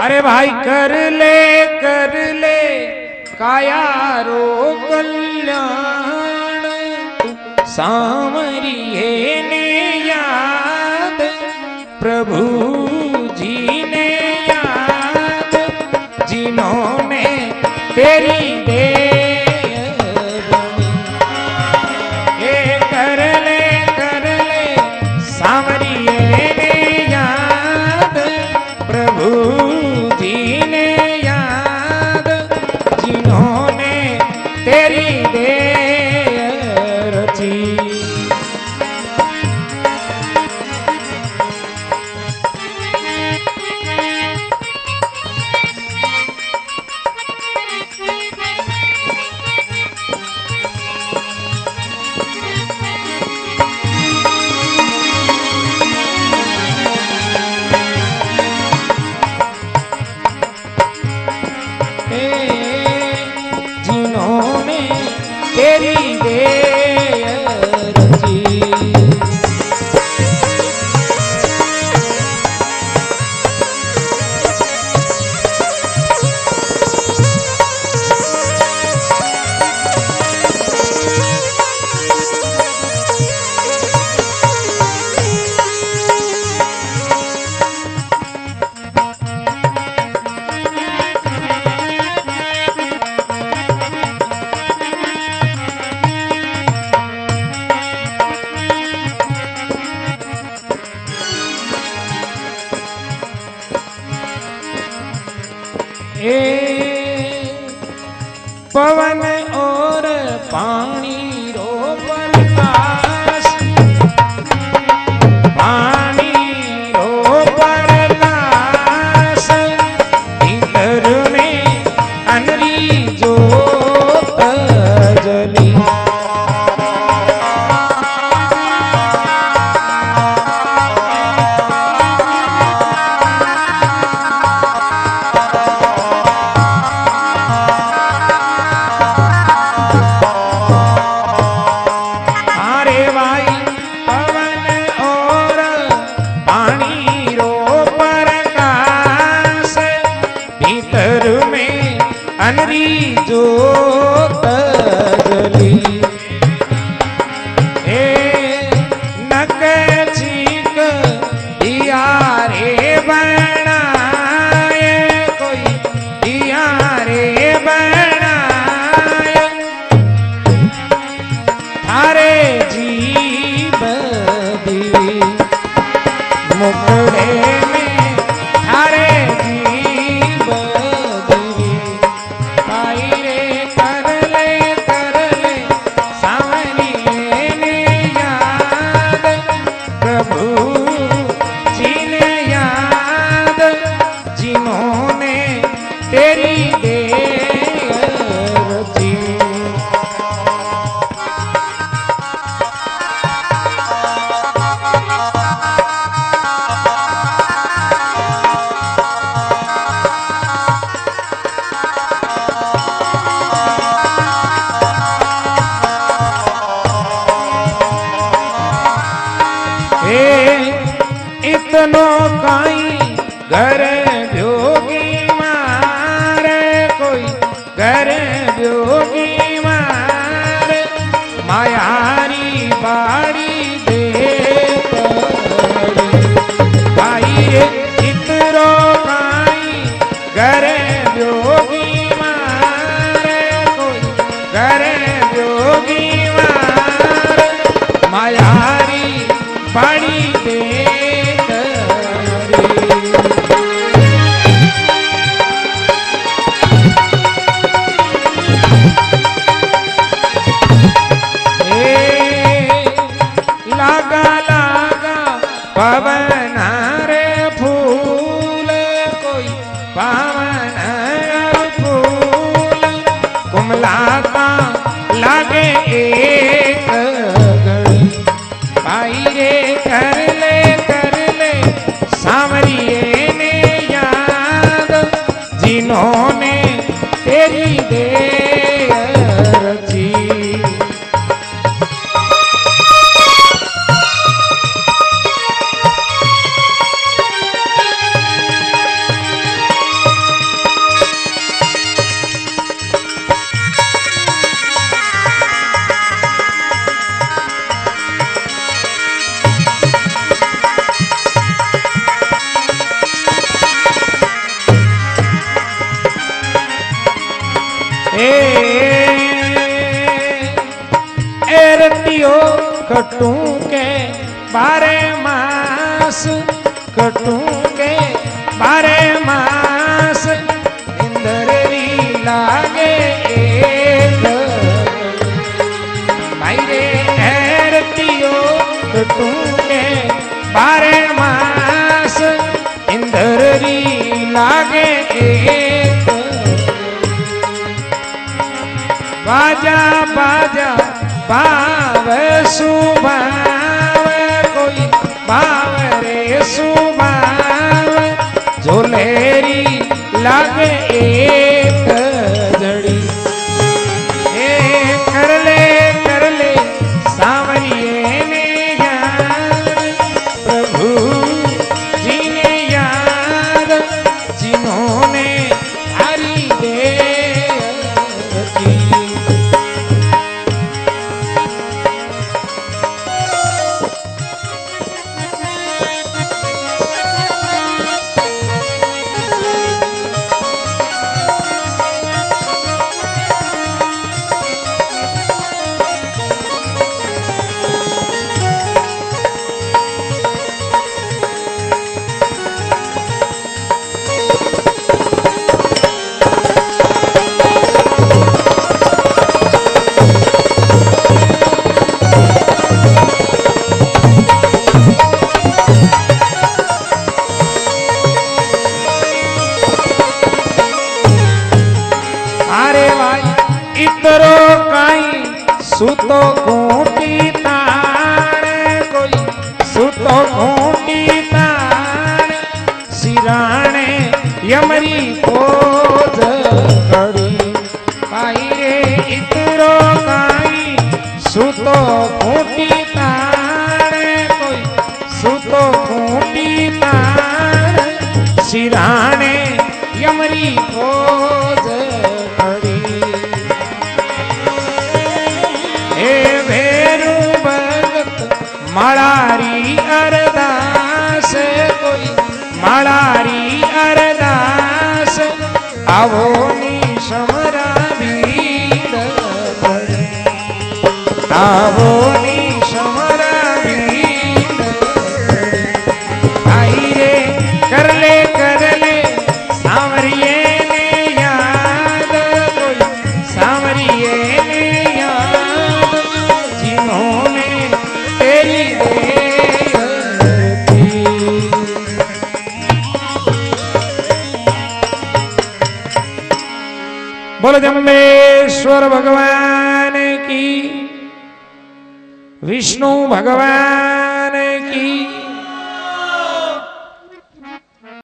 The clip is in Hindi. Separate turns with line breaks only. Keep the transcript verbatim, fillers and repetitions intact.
अरे भाई कर ले कर ले काया रो कल्याण सांवरिये ने याद प्रभु जी ने याद जिन्होंने तेरी दे कर ले कर ले सांवरिये ने याद प्रभु जी ने याद जिन्होंने तेरी दे रची। जिन्होंने तेरी दे रची। ए पवन और पानी रो प्रकाश पानी रो प्रकाश भीतर में अनरी जोत जली। अनरी जोत जली ए नक चीक दिया रे बनाए कोई दिया रे बनाए थारे जीव दिवी मुखड़े में थारे जिन्होंने तेरी दे रची। इतनो काई घर भोगी मारे कोई घर भोगी मारे मायारी बाड़ी दे भाई रे इतरो काई घर भोगी मारे कोई घर भोगी मारे मायारी बाड़ी दे पवन रे फूल कोई पवन फूल कुमलाता लागे एक भाई रे कर ले कर ले सांवरिये ने याद जिन्होंने तेरी दे रची। कटू के बारे मास, कटू के बारे मास, इंदरी लागे एक भाई रे हैरतियो, कटू के बारे मास, इंदरी लागे एक बाजा बाजा भाव सुभाव, कोई भाव रे सुभाव, झोलेरी लागे एक जड़ी। ए कर ले कर ले सांवरिये ने याद, प्रभु जी ने याद, जिन्होंने हरि दे इतरो काई सुतो घूंटी ताण, कोई सुतो घूंटी ताण, सिराणे यमरी पोज कड़ी। भाई रे इतरो काई सुतो घूंटी ताण, कोई सुतो घूंटी ताण, सिराणे यमरी पोज कड़ी। मालारी अरदास, कोई मालारी अरदास, आवो निशमरा भीड़ पड़े, आवो निशमरा भीड़ पड़े। आई रे कर ले कर ले सांवरिये ने याद, कोई सांवरिये ने याद, जिन्होंने तेरी बोलो जम्बेश्वर भगवान की, विष्णु भगवान की।